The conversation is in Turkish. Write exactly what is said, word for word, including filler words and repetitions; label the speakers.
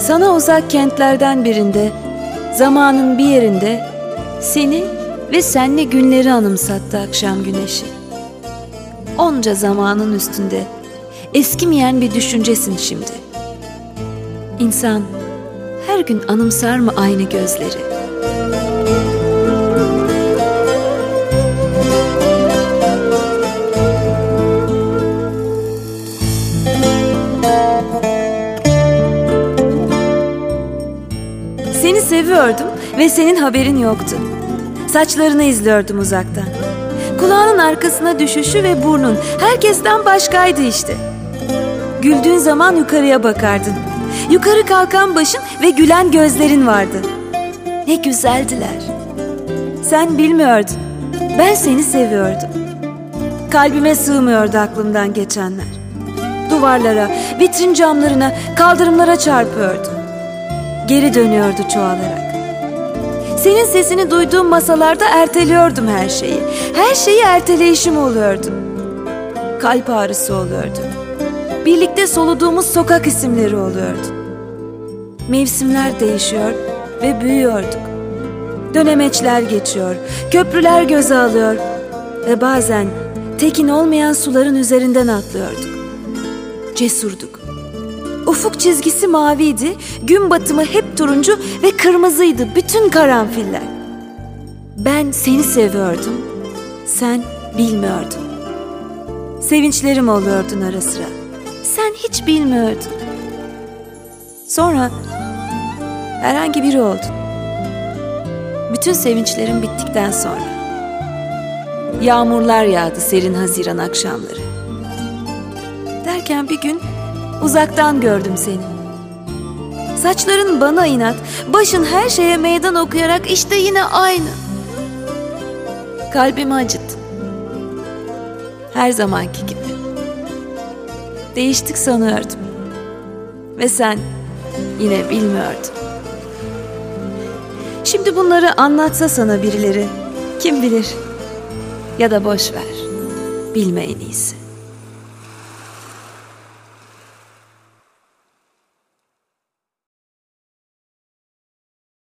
Speaker 1: Sana uzak kentlerden birinde, zamanın bir yerinde seni ve senle günleri anımsattı akşam güneşi. Onca zamanın üstünde eskimeyen bir düşüncesin şimdi. İnsan her gün anımsar mı aynı gözleri? Seni seviyordum ve senin haberin yoktu. Saçlarını izliyordum uzaktan. Kulağının arkasına düşüşü ve burnun herkesten başkaydı işte. Güldüğün zaman yukarıya bakardın. Yukarı kalkan başın ve gülen gözlerin vardı. Ne güzeldiler. Sen bilmiyordun. Ben seni seviyordum. Kalbime sığmıyordu aklımdan geçenler. Duvarlara, vitrin camlarına, kaldırımlara çarpıyordu. Geri dönüyordu çoğalarak. Senin sesini duyduğum masalarda erteliyordum her şeyi. Her şeyi erteleyişim oluyordu. Kalp ağrısı oluyordu. Birlikte soluduğumuz sokak isimleri oluyordu. Mevsimler değişiyor ve büyüyorduk. Dönemeçler geçiyor, köprüler göze alıyor ve bazen tekin olmayan suların üzerinden atlıyorduk. Cesurduk. Ufuk çizgisi maviydi, gün batımı hep turuncu ve kırmızıydı bütün karanfiller. Ben seni seviyordum, sen bilmiyordun. Sevinçlerim oluyordun ara sıra, sen hiç bilmiyordun. Sonra herhangi biri oldun. Bütün sevinçlerim bittikten sonra. Yağmurlar yağdı serin Haziran akşamları. Derken bir gün uzaktan gördüm seni. Saçların bana inat, başın her şeye meydan okuyarak işte yine aynı. Kalbimi acıttın. Her zamanki gibi. Değiştik sanıyordum. Ve sen yine bilmiyordun. Şimdi bunları anlatsa sana birileri, kim bilir? Ya da boş ver, bilme en iyisi.